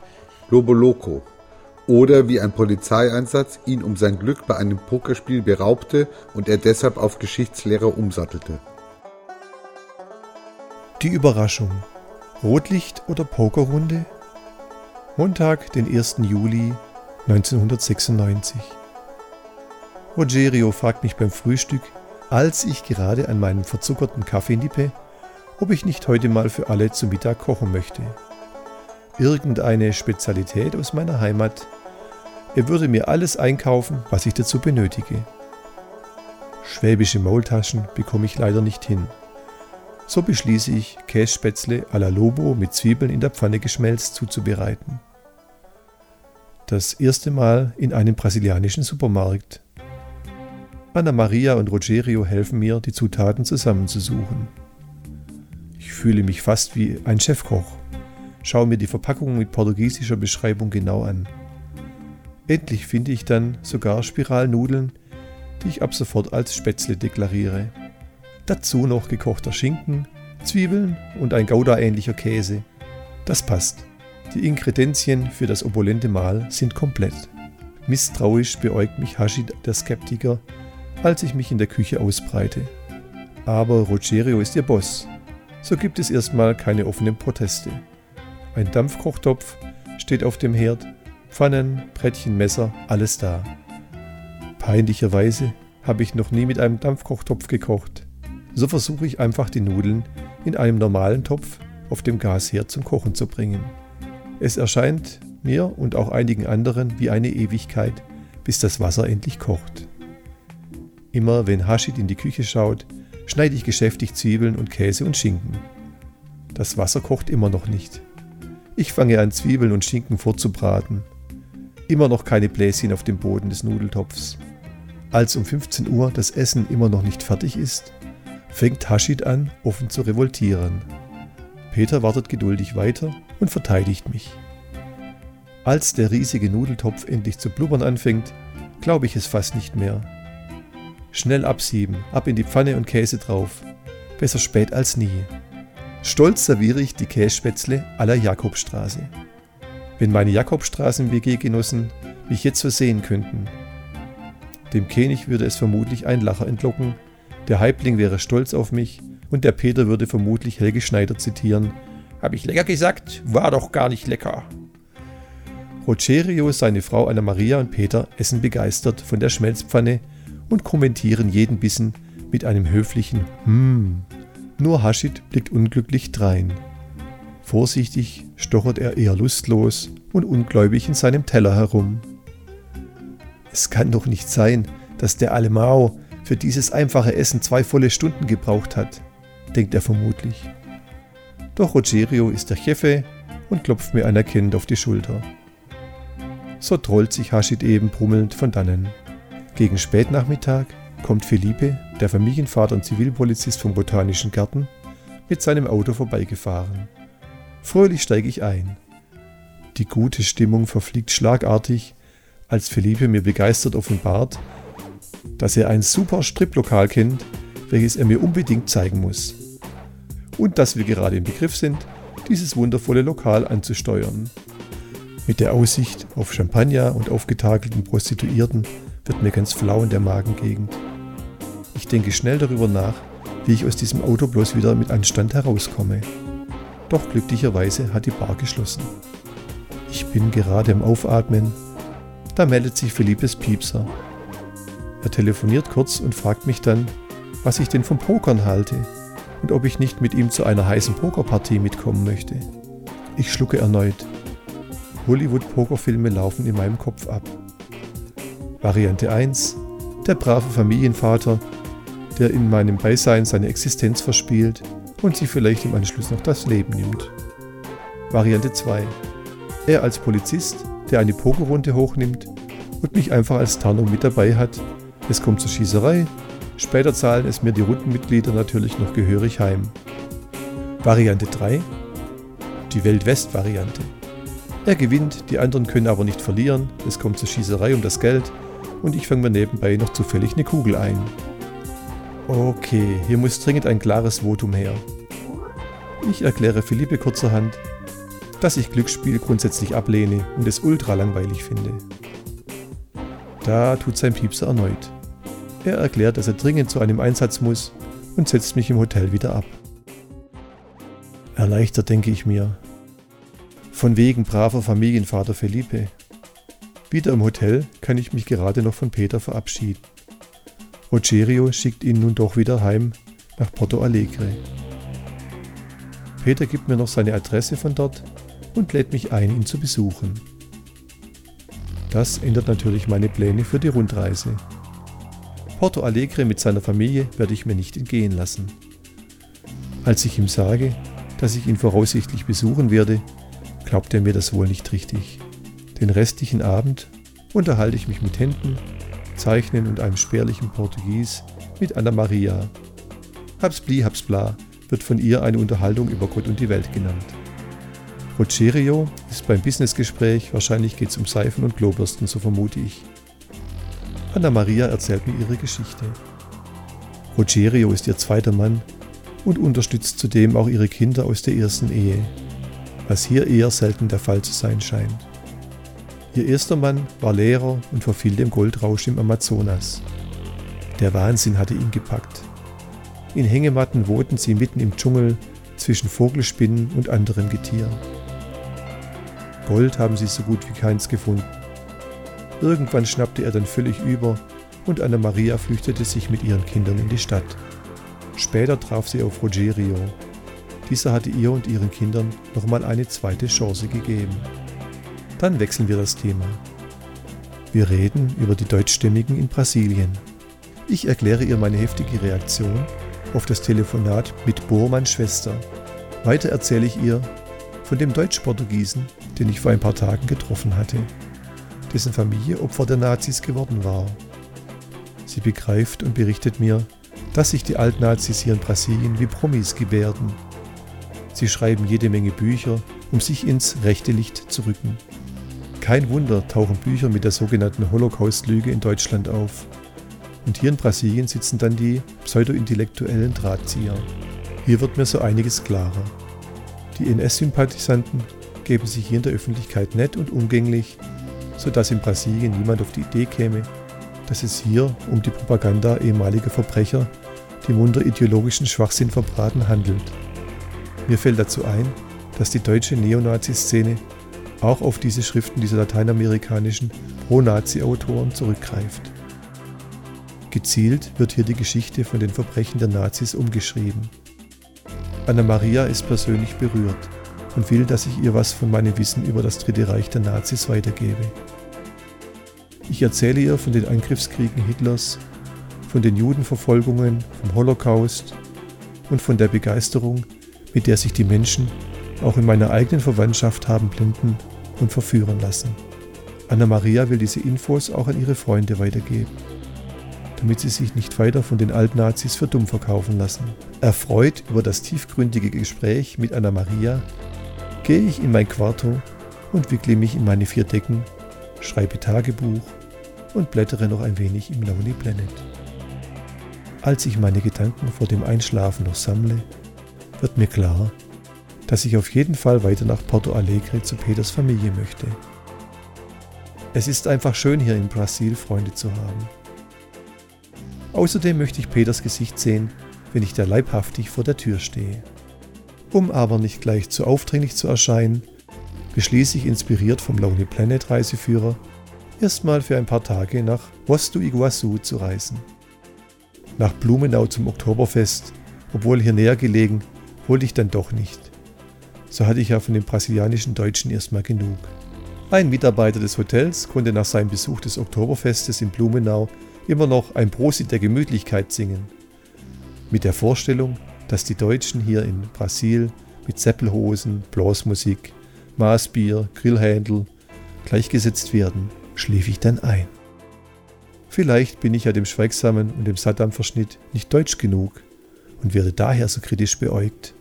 Lobo Loco oder wie ein Polizeieinsatz ihn um sein Glück bei einem Pokerspiel beraubte und er deshalb auf Geschichtslehrer umsattelte. Die Überraschung. Rotlicht oder Pokerrunde? Montag, den 1. Juli 1996. Rogerio fragt mich beim Frühstück, als ich gerade an meinem verzuckerten Kaffee nippe, ob ich nicht heute mal für alle zu Mittag kochen möchte. Irgendeine Spezialität aus meiner Heimat. Er würde mir alles einkaufen, was ich dazu benötige. Schwäbische Maultaschen bekomme ich leider nicht hin. So beschließe ich, Kässpätzle à la Lobo mit Zwiebeln in der Pfanne geschmälzt zuzubereiten. Das erste Mal in einem brasilianischen Supermarkt. Anna Maria und Rogerio helfen mir, die Zutaten zusammenzusuchen. Ich fühle mich fast wie ein Chefkoch. Schaue mir die Verpackung mit portugiesischer Beschreibung genau an. Endlich finde ich dann sogar Spiralnudeln, die ich ab sofort als Spätzle deklariere. Dazu noch gekochter Schinken, Zwiebeln und ein Gouda-ähnlicher Käse. Das passt. Die Ingredienzien für das opulente Mahl sind komplett. Misstrauisch beäugt mich Haschid, der Skeptiker, als ich mich in der Küche ausbreite. Aber Rogerio ist ihr Boss. So gibt es erstmal keine offenen Proteste. Ein Dampfkochtopf steht auf dem Herd, Pfannen, Brettchen, Messer, alles da. Peinlicherweise habe ich noch nie mit einem Dampfkochtopf gekocht. So versuche ich einfach die Nudeln in einem normalen Topf auf dem Gasherd zum Kochen zu bringen. Es erscheint mir und auch einigen anderen wie eine Ewigkeit, bis das Wasser endlich kocht. Immer wenn Haschid in die Küche schaut, schneide ich geschäftig Zwiebeln und Käse und Schinken. Das Wasser kocht immer noch nicht. Ich fange an, Zwiebeln und Schinken vorzubraten. Immer noch keine Bläschen auf dem Boden des Nudeltopfs. Als um 15 Uhr das Essen immer noch nicht fertig ist, fängt Haschid an, offen zu revoltieren. Peter wartet geduldig weiter und verteidigt mich. Als der riesige Nudeltopf endlich zu blubbern anfängt, glaube ich es fast nicht mehr. Schnell absieben, ab in die Pfanne und Käse drauf. Besser spät als nie. Stolz serviere ich die Kässpätzle à la Jakobstraße. Wenn meine Jakobstraßen-WG-Genossen mich jetzt so sehen könnten. Dem König würde es vermutlich ein Lacher entlocken, der Häuptling wäre stolz auf mich und der Peter würde vermutlich Helge Schneider zitieren: „Hab ich lecker gesagt? War doch gar nicht lecker." Rogerio, seine Frau Anna Maria und Peter essen begeistert von der Schmelzpfanne und kommentieren jeden Bissen mit einem höflichen Nur Haschid blickt unglücklich drein. Vorsichtig stochert er eher lustlos und ungläubig in seinem Teller herum. Es kann doch nicht sein, dass der Alemão für dieses einfache Essen 2 volle Stunden gebraucht hat, denkt er vermutlich. Doch Rogerio ist der Chefe und klopft mir anerkennend auf die Schulter. So trollt sich Haschid eben brummelnd von dannen. Gegen Spätnachmittag kommt Felipe, der Familienvater und Zivilpolizist vom Botanischen Garten, mit seinem Auto vorbeigefahren. Fröhlich steige ich ein. Die gute Stimmung verfliegt schlagartig, als Felipe mir begeistert offenbart, dass er ein super Striplokal kennt, welches er mir unbedingt zeigen muss. Und dass wir gerade im Begriff sind, dieses wundervolle Lokal anzusteuern. Mit der Aussicht auf Champagner und aufgetakelten Prostituierten wird mir ganz flau in der Magengegend. Ich denke schnell darüber nach, wie ich aus diesem Auto bloß wieder mit Anstand herauskomme. Doch glücklicherweise hat die Bar geschlossen. Ich bin gerade am Aufatmen. Da meldet sich Felipes Piepser. Er telefoniert kurz und fragt mich dann, was ich denn vom Pokern halte und ob ich nicht mit ihm zu einer heißen Pokerpartie mitkommen möchte. Ich schlucke erneut. Hollywood-Pokerfilme laufen in meinem Kopf ab. Variante 1: Der brave Familienvater, der in meinem Beisein seine Existenz verspielt und sich vielleicht im Anschluss noch das Leben nimmt. Variante 2: Er als Polizist, der eine Pokerrunde hochnimmt und mich einfach als Tarnung mit dabei hat. Es kommt zur Schießerei, später zahlen es mir die Rundenmitglieder natürlich noch gehörig heim. Variante 3: Die Welt-West-Variante. Er gewinnt, die anderen können aber nicht verlieren, es kommt zur Schießerei um das Geld und ich fange mir nebenbei noch zufällig eine Kugel ein. Okay, hier muss dringend ein klares Votum her. Ich erkläre Felipe kurzerhand: dass ich Glücksspiel grundsätzlich ablehne und es ultra langweilig finde. Da tut sein Piepser erneut. Er erklärt, dass er dringend zu einem Einsatz muss und setzt mich im Hotel wieder ab. Erleichtert, denke ich mir. Von wegen braver Familienvater Felipe. Wieder im Hotel kann ich mich gerade noch von Peter verabschieden. Rogerio schickt ihn nun doch wieder heim nach Porto Alegre. Peter gibt mir noch seine Adresse von dort und lädt mich ein, ihn zu besuchen. Das ändert natürlich meine Pläne für die Rundreise. Porto Alegre mit seiner Familie werde ich mir nicht entgehen lassen. Als ich ihm sage, dass ich ihn voraussichtlich besuchen werde, glaubt er mir das wohl nicht richtig. Den restlichen Abend unterhalte ich mich mit Händen, Zeichnen und einem spärlichen Portugies mit Ana Maria. Habsbli, habsbla wird von ihr eine Unterhaltung über Gott und die Welt genannt. Rogerio ist beim Businessgespräch, wahrscheinlich geht es um Seifen und Klobürsten, so vermute ich. Ana Maria erzählt mir ihre Geschichte. Rogerio ist ihr zweiter Mann und unterstützt zudem auch ihre Kinder aus der ersten Ehe, was hier eher selten der Fall zu sein scheint. Ihr erster Mann war Lehrer und verfiel dem Goldrausch im Amazonas. Der Wahnsinn hatte ihn gepackt. In Hängematten wohnten sie mitten im Dschungel zwischen Vogelspinnen und anderem Getier. Gold haben sie so gut wie keins gefunden. Irgendwann schnappte er dann völlig über und Ana Maria flüchtete sich mit ihren Kindern in die Stadt. Später traf sie auf Rogerio. Dieser hatte ihr und ihren Kindern nochmal eine zweite Chance gegeben. Dann wechseln wir das Thema. Wir reden über die Deutschstämmigen in Brasilien. Ich erkläre ihr meine heftige Reaktion auf das Telefonat mit Bormanns Schwester. Weiter erzähle ich ihr von dem Deutsch-Portugiesen, den ich vor ein paar Tagen getroffen hatte, dessen Familie Opfer der Nazis geworden war. Sie begreift und berichtet mir, dass sich die Altnazis hier in Brasilien wie Promis gebärden. Sie schreiben jede Menge Bücher, um sich ins rechte Licht zu rücken. Kein Wunder tauchen Bücher mit der sogenannten Holocaust-Lüge in Deutschland auf. Und hier in Brasilien sitzen dann die pseudo-intellektuellen Drahtzieher. Hier wird mir so einiges klarer. Die NS-Sympathisanten geben sich hier in der Öffentlichkeit nett und umgänglich, sodass in Brasilien niemand auf die Idee käme, dass es hier um die Propaganda ehemaliger Verbrecher, die munter ideologischen Schwachsinn verbraten, handelt. Mir fällt dazu ein, dass die deutsche Neonazi-Szene auch auf diese Schriften dieser lateinamerikanischen Pro-Nazi-Autoren zurückgreift. Gezielt wird hier die Geschichte von den Verbrechen der Nazis umgeschrieben. Ana Maria ist persönlich berührt und will, dass ich ihr was von meinem Wissen über das Dritte Reich der Nazis weitergebe. Ich erzähle ihr von den Angriffskriegen Hitlers, von den Judenverfolgungen, vom Holocaust und von der Begeisterung, mit der sich die Menschen auch in meiner eigenen Verwandtschaft haben blenden und verführen lassen. Ana Maria will diese Infos auch an ihre Freunde weitergeben, damit sie sich nicht weiter von den Altnazis für dumm verkaufen lassen. Erfreut über das tiefgründige Gespräch mit Ana Maria gehe ich in mein Quarto und wickle mich in meine 4 Decken, schreibe Tagebuch und blättere noch ein wenig im Lonely Planet. Als ich meine Gedanken vor dem Einschlafen noch sammle, wird mir klar, dass ich auf jeden Fall weiter nach Porto Alegre zu Peters Familie möchte. Es ist einfach schön, hier in Brasil Freunde zu haben. Außerdem möchte ich Peters Gesicht sehen, wenn ich da leibhaftig vor der Tür stehe. Um aber nicht gleich zu aufdringlich zu erscheinen, beschließe ich, inspiriert vom Lonely Planet Reiseführer, erstmal für ein paar Tage nach Foz do Iguaçu zu reisen. Nach Blumenau zum Oktoberfest, obwohl hier näher gelegen, wollte ich dann doch nicht. So hatte ich ja von den brasilianischen Deutschen erstmal genug. Ein Mitarbeiter des Hotels konnte nach seinem Besuch des Oktoberfestes in Blumenau immer noch ein Prosit der Gemütlichkeit singen. Mit der Vorstellung, dass die Deutschen hier in Brasil mit Seppelhosen, Blasmusik, Maßbier, Grillhändel gleichgesetzt werden, schlief ich dann ein. Vielleicht bin ich ja dem Schweigsamen und dem Saddam-Verschnitt nicht deutsch genug und werde daher so kritisch beäugt.